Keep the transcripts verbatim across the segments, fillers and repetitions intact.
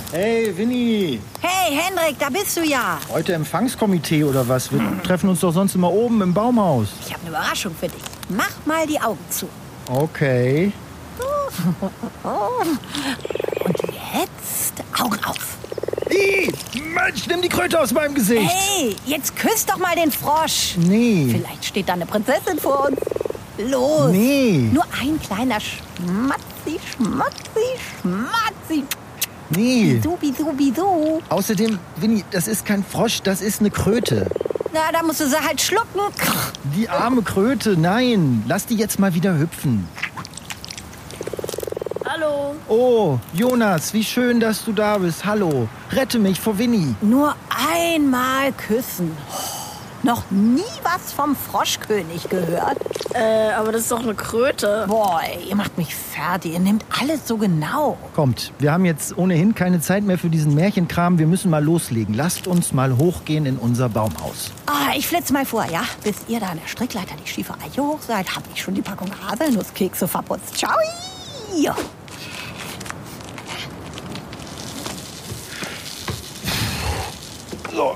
Hey, Winnie. Hey, Hendrik, da bist du ja. Heute Empfangskomitee oder was? Wir hm. treffen uns doch sonst immer oben im Baumhaus. Ich habe eine Überraschung für dich. Mach mal die Augen zu. Okay. Und jetzt Augen auf. Ih, Mensch, nimm die Kröte aus meinem Gesicht. Hey, jetzt küss doch mal den Frosch. Nee. Vielleicht steht da eine Prinzessin vor uns. Los. Nee. Nur ein kleiner Schmatzi, Schmatzi, Schmatzi. Nee. Bisu, bisu, bisu. Außerdem, Winnie, das ist kein Frosch, das ist eine Kröte. Na, da musst du sie halt schlucken. Die arme Kröte, nein. Lass die jetzt mal wieder hüpfen. Hallo. Oh, Jonas, wie schön, dass du da bist. Hallo. Rette mich vor Winnie. Nur einmal küssen. Noch nie was vom Froschkönig gehört? Äh, aber das ist doch eine Kröte. Boah, ey, ihr macht mich fertig. Ihr nehmt alles so genau. Kommt, wir haben jetzt ohnehin keine Zeit mehr für diesen Märchenkram. Wir müssen mal loslegen. Lasst uns mal hochgehen in unser Baumhaus. Ah, ich flitze mal vor, ja? Bis ihr da an der Strickleiter die schiefe Eiche hoch seid, habe ich schon die Packung Haselnusskekse verputzt. Ciao! So.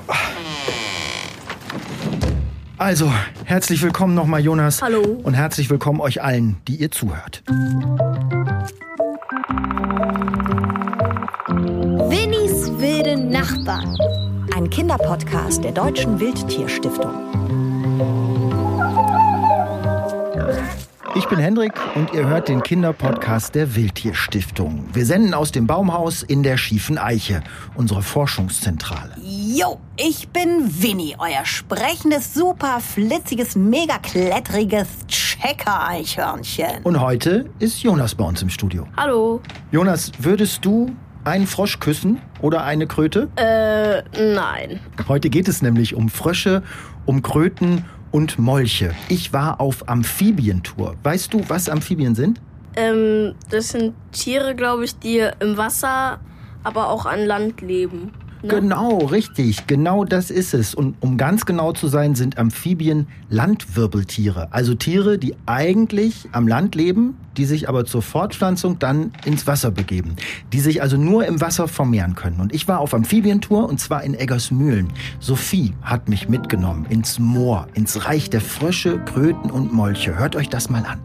Also, herzlich willkommen nochmal, Jonas. Hallo. Und herzlich willkommen euch allen, die ihr zuhört. Winnies wilde Nachbarn. Ein Kinderpodcast der Deutschen Wildtierstiftung. Ich bin Hendrik und ihr hört den Kinderpodcast der Wildtierstiftung. Wir senden aus dem Baumhaus in der schiefen Eiche, unsere Forschungszentrale. Jo, ich bin Winnie, euer sprechendes, super flitziges, mega klettriges Checker-Eichhörnchen. Und heute ist Jonas bei uns im Studio. Hallo. Jonas, würdest du einen Frosch küssen oder eine Kröte? Äh, nein. Heute geht es nämlich um Frösche, um Kröten und Molche. Ich war auf Amphibientour. Weißt du, was Amphibien sind? Ähm, das sind Tiere, glaube ich, die im Wasser, aber auch an Land leben. Ne? Genau, richtig. Genau das ist es. Und um ganz genau zu sein, sind Amphibien Landwirbeltiere. Also Tiere, die eigentlich am Land leben, die sich aber zur Fortpflanzung dann ins Wasser begeben. Die sich also nur im Wasser vermehren können. Und ich war auf Amphibientour und zwar in Eggersmühlen. Sophie hat mich mitgenommen ins Moor, ins Reich der Frösche, Kröten und Molche. Hört euch das mal an.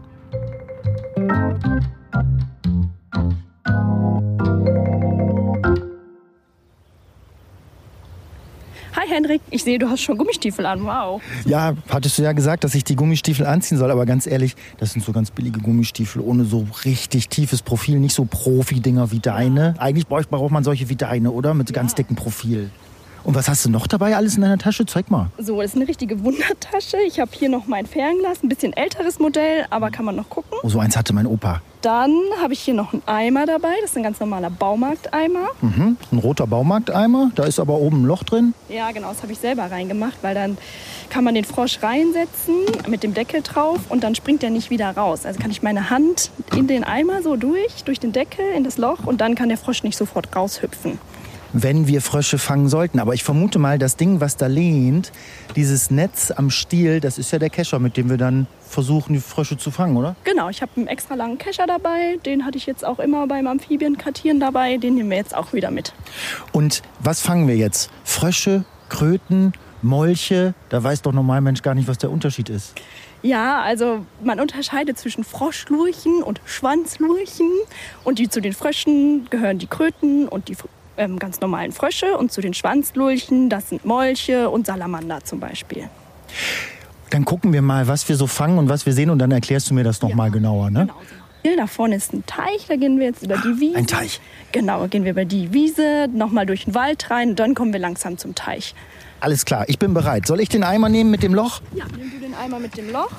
Hi Hendrik, ich sehe, du hast schon Gummistiefel an, wow. Ja, hattest du ja gesagt, dass ich die Gummistiefel anziehen soll, aber ganz ehrlich, das sind so ganz billige Gummistiefel ohne so richtig tiefes Profil, nicht so Profi-Dinger wie deine. Ja. Eigentlich braucht, braucht man solche wie deine, oder? Mit ja. ganz dicken Profil. Und was hast du noch dabei alles in deiner Tasche? Zeig mal. So, das ist eine richtige Wundertasche. Ich habe hier noch mein Fernglas, ein bisschen älteres Modell, aber kann man noch gucken. Oh, so eins hatte mein Opa. Dann habe ich hier noch einen Eimer dabei. Das ist ein ganz normaler Baumarkteimer. Mhm, ein roter Baumarkteimer. Da ist aber oben ein Loch drin. Ja, genau, das habe ich selber reingemacht, weil dann kann man den Frosch reinsetzen mit dem Deckel drauf und dann springt er nicht wieder raus. Also kann ich meine Hand in den Eimer so durch, durch den Deckel in das Loch und dann kann der Frosch nicht sofort raushüpfen. Wenn wir Frösche fangen sollten. Aber ich vermute mal, das Ding, was da lehnt, dieses Netz am Stiel, das ist ja der Kescher, mit dem wir dann versuchen, die Frösche zu fangen, oder? Genau, ich habe einen extra langen Kescher dabei. Den hatte ich jetzt auch immer beim Amphibienkartieren dabei. Den nehmen wir jetzt auch wieder mit. Und was fangen wir jetzt? Frösche, Kröten, Molche? Da weiß doch normal Mensch gar nicht, was der Unterschied ist. Ja, also man unterscheidet zwischen Froschlurchen und Schwanzlurchen. Und die zu den Fröschen gehören die Kröten und die ähm, ganz normalen Frösche. Und zu den Schwanzlurchen, das sind Molche und Salamander zum Beispiel. Dann gucken wir mal, was wir so fangen und was wir sehen. Und dann erklärst du mir das noch ja, mal genauer, ne? Genau. Hier da vorne ist ein Teich, da gehen wir jetzt über die Wiese. Ein Teich? Genau, gehen wir über die Wiese, nochmal durch den Wald rein und dann kommen wir langsam zum Teich. Alles klar, ich bin bereit. Soll ich den Eimer nehmen mit dem Loch? Ja, nimm du den Eimer mit dem Loch.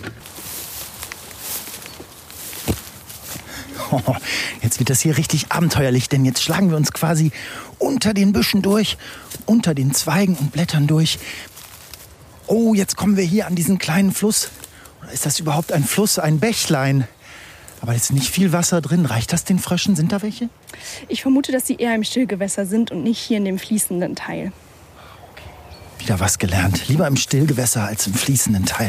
Oh, jetzt wird das hier richtig abenteuerlich, denn jetzt schlagen wir uns quasi unter den Büschen durch, unter den Zweigen und Blättern durch. Oh, jetzt kommen wir hier an diesen kleinen Fluss. Oder ist das überhaupt ein Fluss, ein Bächlein? Aber jetzt ist nicht viel Wasser drin. Reicht das den Fröschen? Sind da welche? Ich vermute, dass sie eher im Stillgewässer sind und nicht hier in dem fließenden Teil. Wieder was gelernt. Lieber im Stillgewässer als im fließenden Teil.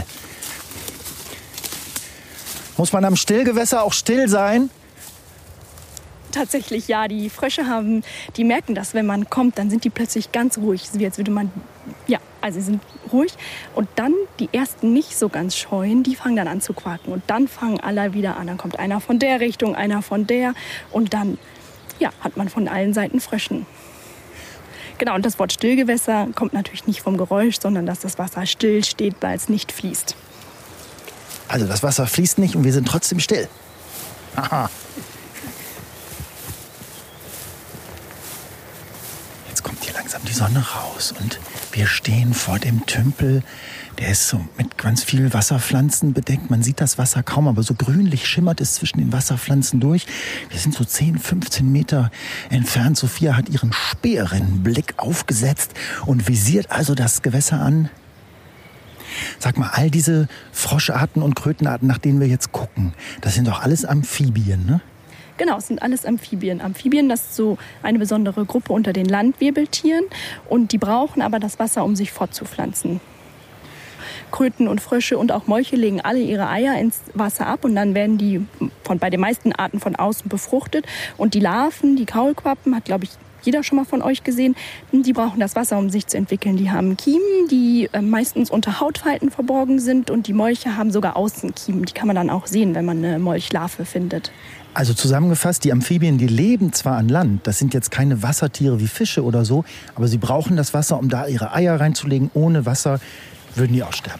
Muss man am Stillgewässer auch still sein? Tatsächlich, ja. Die Frösche haben, die merken das, wenn man kommt, dann sind die plötzlich ganz ruhig. Wie als würde man, ja, also sie sind ruhig. Und dann die ersten nicht so ganz scheuen, die fangen dann an zu quaken. Und dann fangen alle wieder an. Dann kommt einer von der Richtung, einer von der. Und dann, ja, hat man von allen Seiten Fröschen. Genau, und das Wort Stillgewässer kommt natürlich nicht vom Geräusch, sondern dass das Wasser still steht, weil es nicht fließt. Also das Wasser fließt nicht und wir sind trotzdem still. Aha. Jetzt kommt hier langsam die Sonne raus und wir stehen vor dem Tümpel. Der ist so mit ganz vielen Wasserpflanzen bedeckt. Man sieht das Wasser kaum, aber so grünlich schimmert es zwischen den Wasserpflanzen durch. Wir sind so zehn, fünfzehn Meter entfernt. Sophia hat ihren Speerenblick aufgesetzt und visiert also das Gewässer an. Sag mal, all diese Froscharten und Krötenarten, nach denen wir jetzt gucken, das sind doch alles Amphibien, ne? Genau, es sind alles Amphibien. Amphibien, das ist so eine besondere Gruppe unter den Landwirbeltieren. Und die brauchen aber das Wasser, um sich fortzupflanzen. Kröten und Frösche und auch Molche legen alle ihre Eier ins Wasser ab. Und dann werden die von, bei den meisten Arten von außen befruchtet. Und die Larven, die Kaulquappen, hat, glaube ich, jeder schon mal von euch gesehen, die brauchen das Wasser, um sich zu entwickeln. Die haben Kiemen, die meistens unter Hautfalten verborgen sind. Und die Molche haben sogar Außenkiemen. Die kann man dann auch sehen, wenn man eine Molchlarve findet. Also zusammengefasst, die Amphibien, die leben zwar an Land, das sind jetzt keine Wassertiere wie Fische oder so, aber sie brauchen das Wasser, um da ihre Eier reinzulegen. Ohne Wasser würden die aussterben.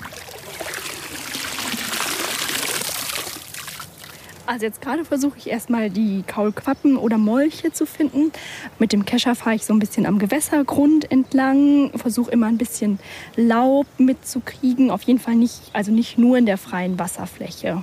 Also jetzt gerade versuche ich erstmal die Kaulquappen oder Molche zu finden. Mit dem Kescher fahre ich so ein bisschen am Gewässergrund entlang, versuche immer ein bisschen Laub mitzukriegen. Auf jeden Fall nicht, also nicht nur in der freien Wasserfläche.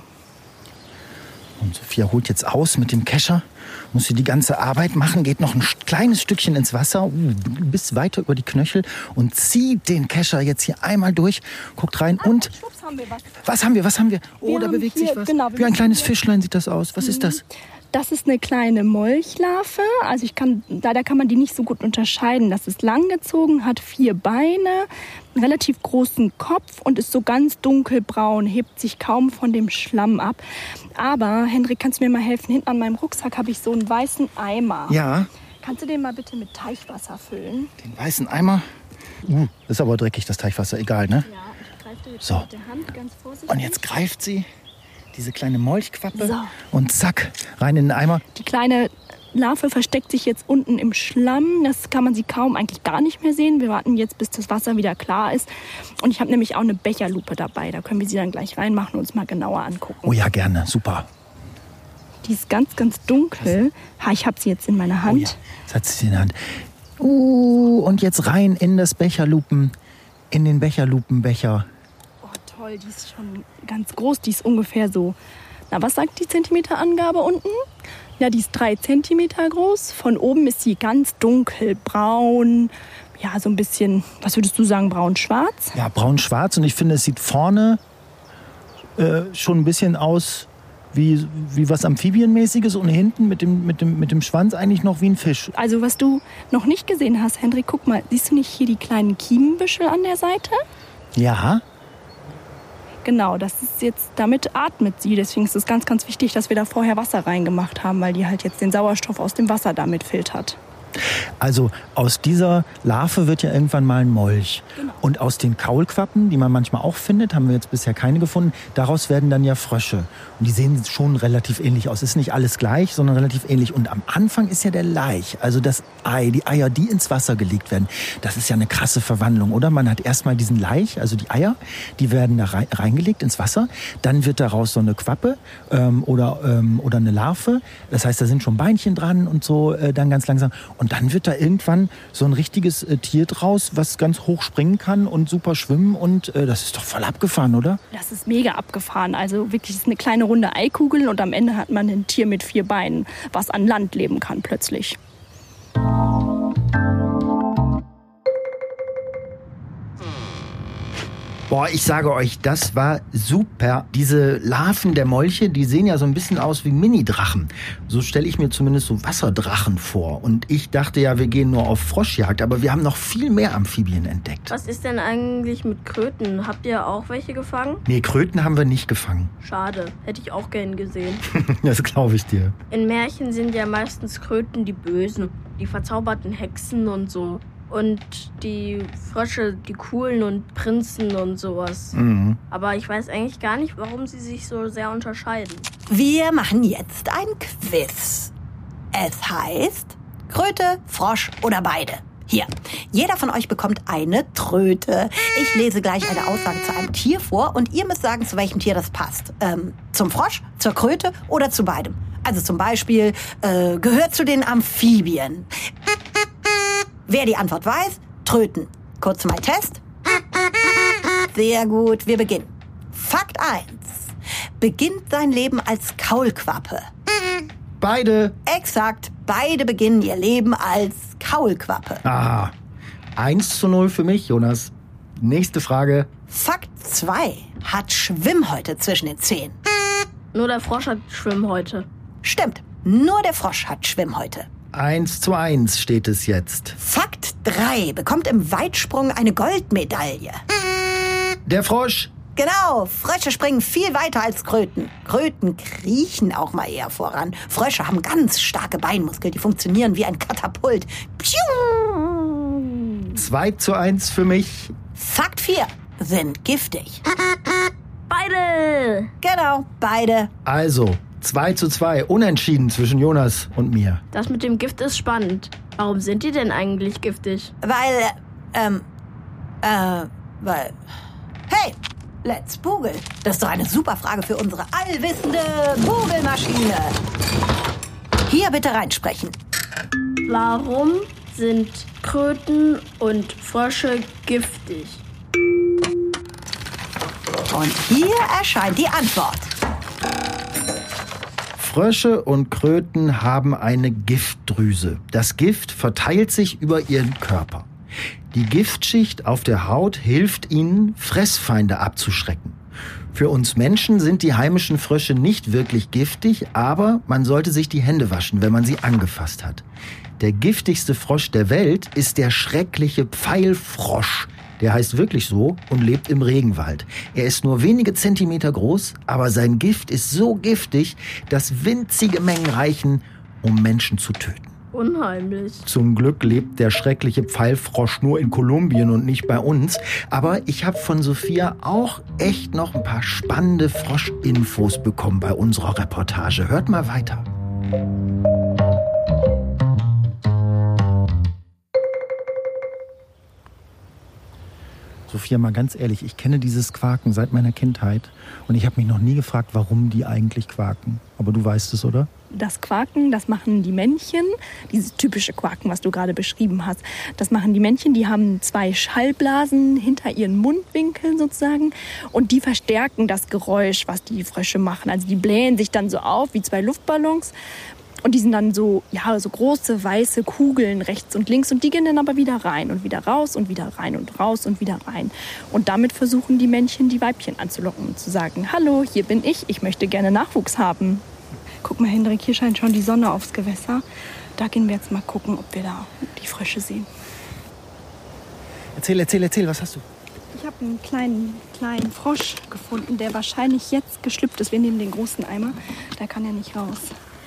Und Sophia holt jetzt aus mit dem Kescher, muss sie die ganze Arbeit machen, geht noch ein kleines Stückchen ins Wasser, uh, bis weiter über die Knöchel und zieht den Kescher jetzt hier einmal durch, guckt rein ah, und... Schwupps, haben wir was. Was haben wir, was haben wir? Oh, wir da haben bewegt hier, sich was. Genau, wie ein kleines Fischlein sieht das aus. Was ist das? Das ist eine kleine Molchlarve. Also ich kann, leider kann man die nicht so gut unterscheiden. Das ist langgezogen, hat vier Beine, einen relativ großen Kopf und ist so ganz dunkelbraun, hebt sich kaum von dem Schlamm ab. Aber, Hendrik, kannst du mir mal helfen? Hinten an meinem Rucksack habe ich so einen weißen Eimer. Ja. Kannst du den mal bitte mit Teichwasser füllen? Den weißen Eimer? Uh, das ist aber dreckig, das Teichwasser. Egal, ne? Ja, ich greife dir jetzt so. mit der Hand ganz vorsichtig. Und jetzt greift sie diese kleine Molchquappe so. Und zack, rein in den Eimer. Die kleine Larve versteckt sich jetzt unten im Schlamm. Das kann man sie kaum, eigentlich gar nicht mehr sehen. Wir warten jetzt, bis das Wasser wieder klar ist. Und ich habe nämlich auch eine Becherlupe dabei. Da können wir sie dann gleich reinmachen und uns mal genauer angucken. Oh ja, gerne. Super. Die ist ganz, ganz dunkel. Ha, ich habe sie jetzt in meiner Hand. Oh ja, jetzt hat sie in der Hand. Uh, und jetzt rein in das Becherlupen, in den Becherlupenbecher. Oh toll, die ist schon ganz groß. Die ist ungefähr so, na was sagt die Zentimeterangabe unten? Ja, die ist drei Zentimeter groß. Von oben ist sie ganz dunkelbraun. Ja, so ein bisschen, was würdest du sagen, braun-schwarz? Ja, braun-schwarz. Und ich finde, es sieht vorne äh, schon ein bisschen aus wie, wie was Amphibienmäßiges und hinten mit dem, mit, dem, mit dem Schwanz eigentlich noch wie ein Fisch. Also was du noch nicht gesehen hast, Hendrik, guck mal, siehst du nicht hier die kleinen Kiemenbüschel an der Seite? Ja. Genau, das ist jetzt, damit atmet sie. Deswegen ist es ganz, ganz wichtig, dass wir da vorher Wasser reingemacht haben, weil die halt jetzt den Sauerstoff aus dem Wasser damit filtert. Also aus dieser Larve wird ja irgendwann mal ein Molch. Genau. Und aus den Kaulquappen, die man manchmal auch findet, haben wir jetzt bisher keine gefunden, daraus werden dann ja Frösche. Und die sehen schon relativ ähnlich aus. Ist nicht alles gleich, sondern relativ ähnlich. Und am Anfang ist ja der Laich, also das Ei, die Eier, die ins Wasser gelegt werden. Das ist ja eine krasse Verwandlung, oder? Man hat erstmal diesen Laich, also die Eier, die werden da reingelegt ins Wasser. Dann wird daraus so eine Quappe ähm, oder, ähm, oder eine Larve. Das heißt, da sind schon Beinchen dran und so äh, dann ganz langsam. Und dann wird da irgendwann so ein richtiges äh, Tier draus, was ganz hoch springen kann und super schwimmen. Und äh, das ist doch voll abgefahren, oder? Das ist mega abgefahren. Also wirklich, das ist eine kleine runde Eikugel und am Ende hat man ein Tier mit vier Beinen, was an Land leben kann plötzlich. Boah, ich sage euch, das war super. Diese Larven der Molche, die sehen ja so ein bisschen aus wie Mini-Drachen. So stelle ich mir zumindest so Wasserdrachen vor. Und ich dachte ja, wir gehen nur auf Froschjagd, aber wir haben noch viel mehr Amphibien entdeckt. Was ist denn eigentlich mit Kröten? Habt ihr auch welche gefangen? Nee, Kröten haben wir nicht gefangen. Schade, hätte ich auch gern gesehen. Das glaube ich dir. In Märchen sind ja meistens Kröten die Bösen, die verzauberten Hexen und so. Und die Frösche, die Coolen und Prinzen und sowas. Mhm. Aber ich weiß eigentlich gar nicht, warum sie sich so sehr unterscheiden. Wir machen jetzt ein Quiz. Es heißt Kröte, Frosch oder beide. Hier, jeder von euch bekommt eine Tröte. Ich lese gleich eine Aussage zu einem Tier vor und ihr müsst sagen, zu welchem Tier das passt. Ähm, zum Frosch, zur Kröte oder zu beidem. Also zum Beispiel, äh, gehört zu den Amphibien. Wer die Antwort weiß, Tröten. Kurz mal Test. Sehr gut, wir beginnen. Fakt eins. Beginnt sein Leben als Kaulquappe. Beide. Exakt, beide beginnen ihr Leben als Kaulquappe. Ah, eins zu null für mich, Jonas. Nächste Frage. Fakt zwei. Hat Schwimmhäute zwischen den Zehen. Nur der Frosch hat Schwimmhäute. Stimmt, nur der Frosch hat Schwimmhäute. Eins zu eins steht es jetzt. Fakt drei. Bekommt im Weitsprung eine Goldmedaille. Der Frosch. Genau, Frösche springen viel weiter als Kröten. Kröten kriechen auch mal eher voran. Frösche haben ganz starke Beinmuskeln, die funktionieren wie ein Katapult. Piu! Zwei zu eins für mich. Fakt vier. Sind giftig. Beide! Genau, beide. Also, zwei zu zwei. Unentschieden zwischen Jonas und mir. Das mit dem Gift ist spannend. Warum sind die denn eigentlich giftig? Weil, ähm, äh, weil... Hey, let's Google. Das ist doch eine super Frage für unsere allwissende Google-Maschine. Hier bitte reinsprechen. Warum sind Kröten und Frösche giftig? Und hier erscheint die Antwort. Frösche und Kröten haben eine Giftdrüse. Das Gift verteilt sich über ihren Körper. Die Giftschicht auf der Haut hilft ihnen, Fressfeinde abzuschrecken. Für uns Menschen sind die heimischen Frösche nicht wirklich giftig, aber man sollte sich die Hände waschen, wenn man sie angefasst hat. Der giftigste Frosch der Welt ist der schreckliche Pfeilfrosch. Der heißt wirklich so und lebt im Regenwald. Er ist nur wenige Zentimeter groß, aber sein Gift ist so giftig, dass winzige Mengen reichen, um Menschen zu töten. Unheimlich. Zum Glück lebt der schreckliche Pfeilfrosch nur in Kolumbien und nicht bei uns. Aber ich habe von Sophia auch echt noch ein paar spannende Froschinfos bekommen bei unserer Reportage. Hört mal weiter. Sophia, mal ganz ehrlich, ich kenne dieses Quaken seit meiner Kindheit und ich habe mich noch nie gefragt, warum die eigentlich quaken. Aber du weißt es, oder? Das Quaken, das machen die Männchen, dieses typische Quaken, was du gerade beschrieben hast. Das machen die Männchen, die haben zwei Schallblasen hinter ihren Mundwinkeln sozusagen und die verstärken das Geräusch, was die Frösche machen. Also die blähen sich dann so auf wie zwei Luftballons. Und die sind dann so, ja, so große weiße Kugeln rechts und links und die gehen dann aber wieder rein und wieder raus und wieder rein und raus und wieder rein. Und damit versuchen die Männchen die Weibchen anzulocken und zu sagen, hallo, hier bin ich, ich möchte gerne Nachwuchs haben. Guck mal, Hendrik, hier scheint schon die Sonne aufs Gewässer. Da gehen wir jetzt mal gucken, ob wir da die Frösche sehen. Erzähl, erzähl, erzähl, was hast du? Ich habe einen kleinen, kleinen Frosch gefunden, der wahrscheinlich jetzt geschlüpft ist. Wir nehmen den großen Eimer, da kann er nicht raus.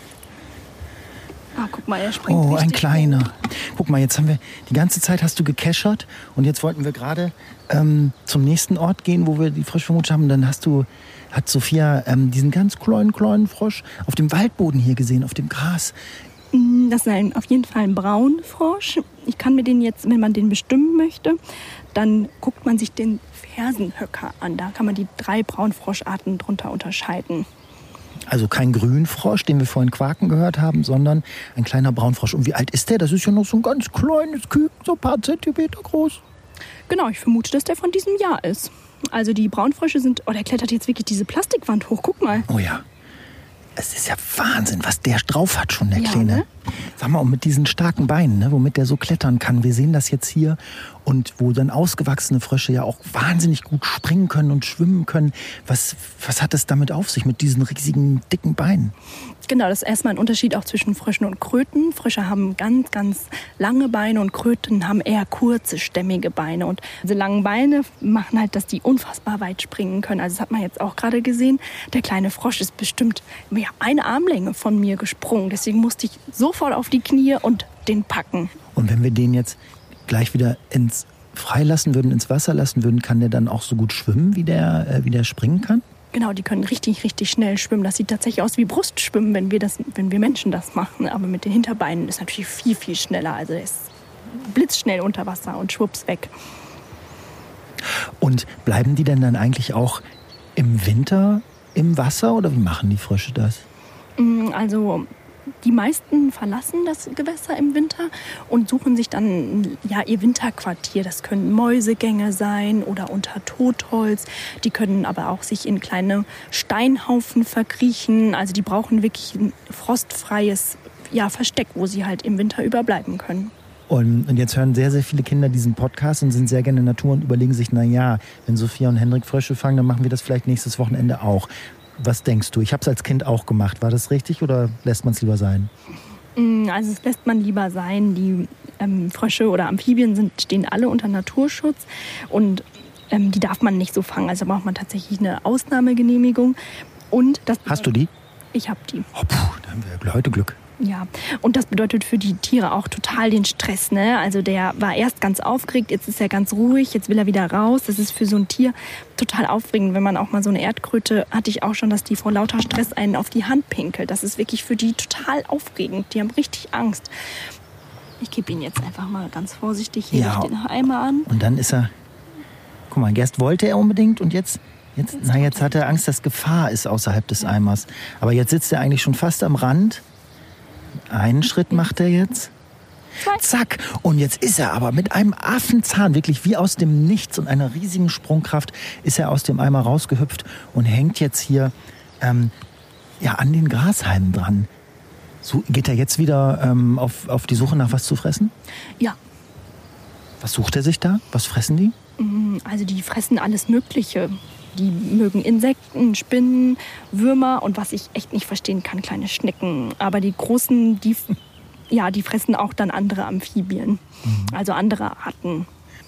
Ah, guck mal, er springt Oh, ein richtig kleiner. hoch. Guck mal, jetzt haben wir, die ganze Zeit hast du gekeschert und jetzt wollten wir gerade ähm, zum nächsten Ort gehen, wo wir die Frösche vermutet haben. Dann hast du, hat Sophia ähm, diesen ganz kleinen, kleinen Frosch auf dem Waldboden hier gesehen, auf dem Gras. Das ist ein, auf jeden Fall ein Braunfrosch. Ich kann mir den jetzt, wenn man den bestimmen möchte, dann guckt man sich den Fersenhöcker an. Da kann man die drei Braunfroscharten drunter unterscheiden. Also kein Grünfrosch, den wir vorhin Quaken gehört haben, sondern ein kleiner Braunfrosch. Und wie alt ist der? Das ist ja noch so ein ganz kleines Küken, so ein paar Zentimeter groß. Genau, ich vermute, dass der von diesem Jahr ist. Also die Braunfrösche sind... Oh, der klettert jetzt wirklich diese Plastikwand hoch. Guck mal. Oh ja. Es ist ja Wahnsinn, was der drauf hat schon, der Ja, Kleine. ne? Sag mal, und mit diesen starken Beinen, ne, womit der so klettern kann, wir sehen das jetzt hier, und wo dann ausgewachsene Frösche ja auch wahnsinnig gut springen können und schwimmen können. Was, was hat es damit auf sich, mit diesen riesigen, dicken Beinen? Genau, das ist erstmal ein Unterschied auch zwischen Fröschen und Kröten. Frösche haben ganz, ganz lange Beine und Kröten haben eher kurze, stämmige Beine. Und diese langen Beine machen halt, dass die unfassbar weit springen können. Also das hat man jetzt auch gerade gesehen. Der kleine Frosch ist bestimmt ja, eine Armlänge von mir gesprungen. Deswegen musste ich sofort auf die Knie und den packen. Und wenn wir den jetzt gleich wieder ins freilassen würden, ins Wasser lassen würden, kann der dann auch so gut schwimmen, wie der, äh, wie der springen kann? Genau, die können richtig, richtig schnell schwimmen. Das sieht tatsächlich aus wie Brustschwimmen, wenn wir, das, wenn wir Menschen das machen. Aber mit den Hinterbeinen ist natürlich viel, viel schneller. Also er ist blitzschnell unter Wasser und schwupps weg. Und bleiben die denn dann eigentlich auch im Winter im Wasser oder wie machen die Frösche das? Also die meisten verlassen das Gewässer im Winter und suchen sich dann ja, ihr Winterquartier. Das können Mäusegänge sein oder unter Totholz. Die können aber auch sich in kleine Steinhaufen verkriechen. Also die brauchen wirklich ein frostfreies ja, Versteck, wo sie halt im Winter überbleiben können. Und, und jetzt hören sehr, sehr viele Kinder diesen Podcast und sind sehr gerne in der Natur und überlegen sich, na ja, wenn Sophia und Hendrik Frösche fangen, dann machen wir das vielleicht nächstes Wochenende auch. Was denkst du? Ich habe es als Kind auch gemacht. War das richtig oder lässt man es lieber sein? Also es lässt man lieber sein. Die ähm, Frösche oder Amphibien sind, stehen alle unter Naturschutz und ähm, die darf man nicht so fangen. Also braucht man tatsächlich eine Ausnahmegenehmigung. Und das Hast du die? Ich habe die. Oh, puh, da haben wir heute Glück. Ja, und das bedeutet für die Tiere auch total den Stress, ne? Also der war erst ganz aufgeregt, jetzt ist er ganz ruhig, jetzt will er wieder raus. Das ist für so ein Tier total aufregend, wenn man auch mal so eine Erdkröte, hatte ich auch schon, dass die vor lauter Stress einen auf die Hand pinkelt. Das ist wirklich für die total aufregend. Die haben richtig Angst. Ich gebe ihn jetzt einfach mal ganz vorsichtig hier Ja. durch den Eimer an. Und dann ist er, guck mal, erst wollte er unbedingt und jetzt, jetzt, na, jetzt hat er Angst, dass Gefahr ist außerhalb des Eimers. Aber jetzt sitzt er eigentlich schon fast am Rand. Einen Schritt macht er jetzt. Zack. Und jetzt ist er aber mit einem Affenzahn, wirklich wie aus dem Nichts und einer riesigen Sprungkraft, ist er aus dem Eimer rausgehüpft und hängt jetzt hier ähm, ja, an den Grashalmen dran. So, geht er jetzt wieder ähm, auf, auf die Suche nach was zu fressen? Ja, Was sucht er sich da? Was fressen die? also die fressen alles Mögliche. Die mögen Insekten, Spinnen, Würmer und was ich echt nicht verstehen kann, kleine Schnecken. Aber die großen, die, ja, die fressen auch dann andere Amphibien, mhm. also andere Arten.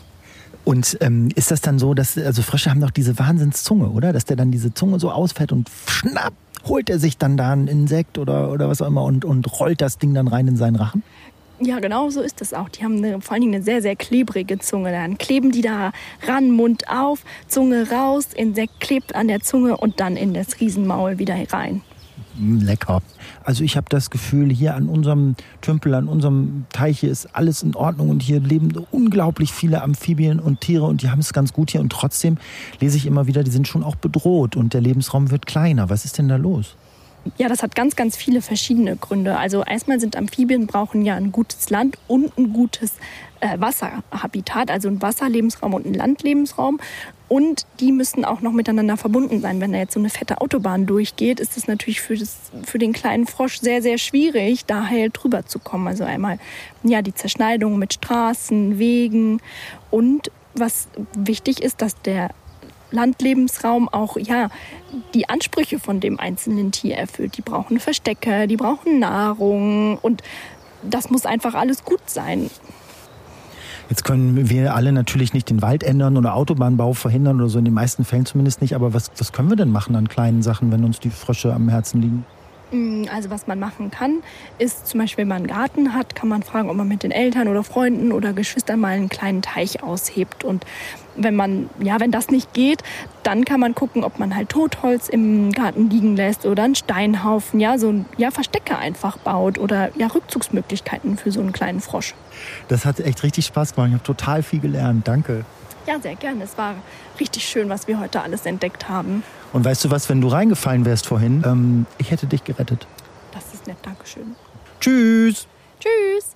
Und ähm, ist das dann so, dass, also Frösche haben doch diese Wahnsinnszunge, oder? Dass der dann diese Zunge so ausfällt und schnapp, holt er sich dann da ein Insekt oder, oder was auch immer und, und rollt das Ding dann rein in seinen Rachen? Ja, genau so ist es auch. Die haben eine, vor allen Dingen eine sehr, sehr klebrige Zunge. Dann kleben die da ran, Mund auf, Zunge raus, Insekt klebt an der Zunge und dann in das Riesenmaul wieder rein. Lecker. Also ich habe das Gefühl, hier an unserem Tümpel, an unserem Teich hier ist alles in Ordnung und hier leben unglaublich viele Amphibien und Tiere und die haben es ganz gut hier und trotzdem lese ich immer wieder, die sind schon auch bedroht und der Lebensraum wird kleiner. Was ist denn da los? Ja, das hat ganz, ganz viele verschiedene Gründe. Also erstmal sind Amphibien brauchen ja ein gutes Land und ein gutes äh, Wasserhabitat, also ein Wasserlebensraum und ein Landlebensraum. Und die müssen auch noch miteinander verbunden sein. Wenn da jetzt so eine fette Autobahn durchgeht, ist es natürlich für, das, für den kleinen Frosch sehr, sehr schwierig, da heil drüber zu kommen. Also einmal ja, die Zerschneidung mit Straßen, Wegen und was wichtig ist, dass der Landlebensraum auch ja die Ansprüche von dem einzelnen Tier erfüllt. Die brauchen Verstecke, die brauchen Nahrung und das muss einfach alles gut sein. Jetzt können wir alle natürlich nicht den Wald ändern oder Autobahnbau verhindern oder so, in den meisten Fällen zumindest nicht. Aber was, was können wir denn machen an kleinen Sachen, wenn uns die Frösche am Herzen liegen? Also was man machen kann, ist zum Beispiel, wenn man einen Garten hat, kann man fragen, ob man mit den Eltern oder Freunden oder Geschwistern mal einen kleinen Teich aushebt. Und wenn man, ja, wenn das nicht geht, dann kann man gucken, ob man halt Totholz im Garten liegen lässt oder einen Steinhaufen, ja, so ein, ja, Verstecke einfach baut oder ja, Rückzugsmöglichkeiten für so einen kleinen Frosch. Das hat echt richtig Spaß gemacht. Ich habe total viel gelernt. Danke. Ja, sehr gerne. Es war richtig schön, was wir heute alles entdeckt haben. Und weißt du was, wenn du reingefallen wärst vorhin, ähm, ich hätte dich gerettet. Das ist nett, Dankeschön. Tschüss. Tschüss.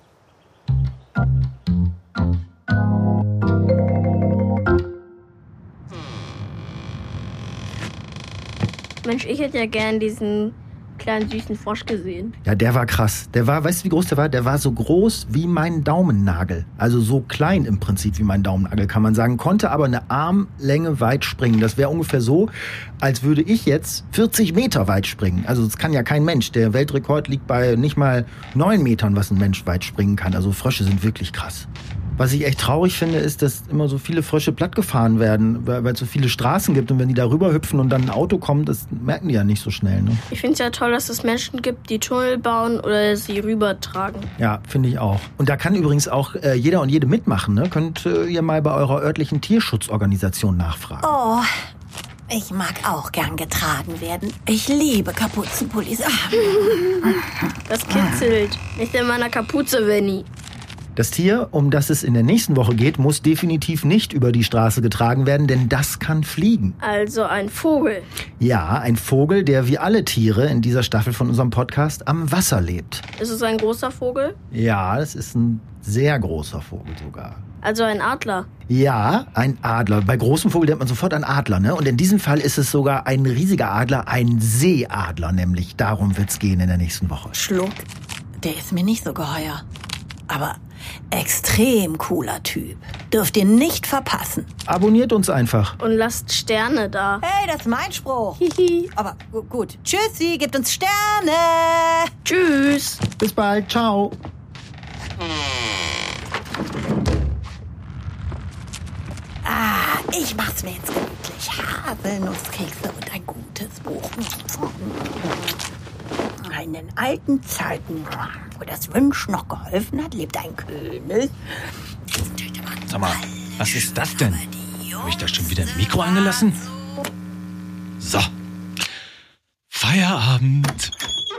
Mensch, ich hätte ja gern diesen kleinen süßen Frosch gesehen. Ja, der war krass. Der war, weißt du, wie groß der war? Der war so groß wie mein Daumennagel. Also so klein im Prinzip wie mein Daumennagel, kann man sagen. Konnte aber eine Armlänge weit springen. Das wäre ungefähr so, als würde ich jetzt vierzig Meter weit springen. Also das kann ja kein Mensch. Der Weltrekord liegt bei nicht mal neun Metern, was ein Mensch weit springen kann. Also Frösche sind wirklich krass. Was ich echt traurig finde, ist, dass immer so viele Frösche plattgefahren werden, weil es so viele Straßen gibt. Und wenn die da rüber hüpfen und dann ein Auto kommt, das merken die ja nicht so schnell. Ne? Ich finde es ja toll, dass es Menschen gibt, die Tunnel bauen oder sie rübertragen. Ja, finde ich auch. Und da kann übrigens auch äh, jeder und jede mitmachen. Ne? Könnt äh, ihr mal bei eurer örtlichen Tierschutzorganisation nachfragen. Oh, ich mag auch gern getragen werden. Ich liebe Kapuzenpullis. Das kitzelt. Nicht in meiner Kapuze, Winnie. Das Tier, um das es in der nächsten Woche geht, muss definitiv nicht über die Straße getragen werden, denn das kann fliegen. Also ein Vogel. Ja, ein Vogel, der wie alle Tiere in dieser Staffel von unserem Podcast am Wasser lebt. Ist es ein großer Vogel? Ja, es ist ein sehr großer Vogel sogar. Also ein Adler. Ja, ein Adler. Bei großem Vogel denkt man sofort an Adler, ne? Und in diesem Fall ist es sogar ein riesiger Adler, ein Seeadler nämlich. Darum wird's gehen in der nächsten Woche. Schluck, der ist mir nicht so geheuer. Aber extrem cooler Typ. Dürft ihr nicht verpassen. Abonniert uns einfach. Und lasst Sterne da. Hey, das ist mein Spruch. Hihi. Aber gu- gut. Tschüssi, gebt uns Sterne. Tschüss. Bis bald. Ciao. Ah, ich mach's mir jetzt gemütlich. Haselnusskekse und ein gutes Buch. In den alten Zeiten, wo das Wünschen noch geholfen hat, lebt ein König. Sag mal, was ist das denn? Habe ich da schon wieder ein Mikro angelassen? So. Feierabend.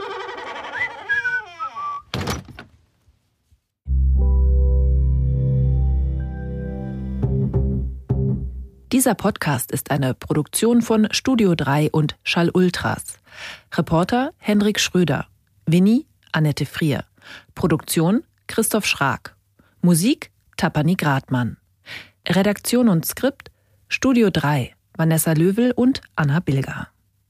Dieser Podcast ist eine Produktion von Studio drei und Schall Ultras. Reporter Hendrik Schröder. Winnie Annette Frier. Produktion Christoph Schrag. Musik Tapani Gradmann. Redaktion und Skript Studio drei Vanessa Löwel und Anna Bilger.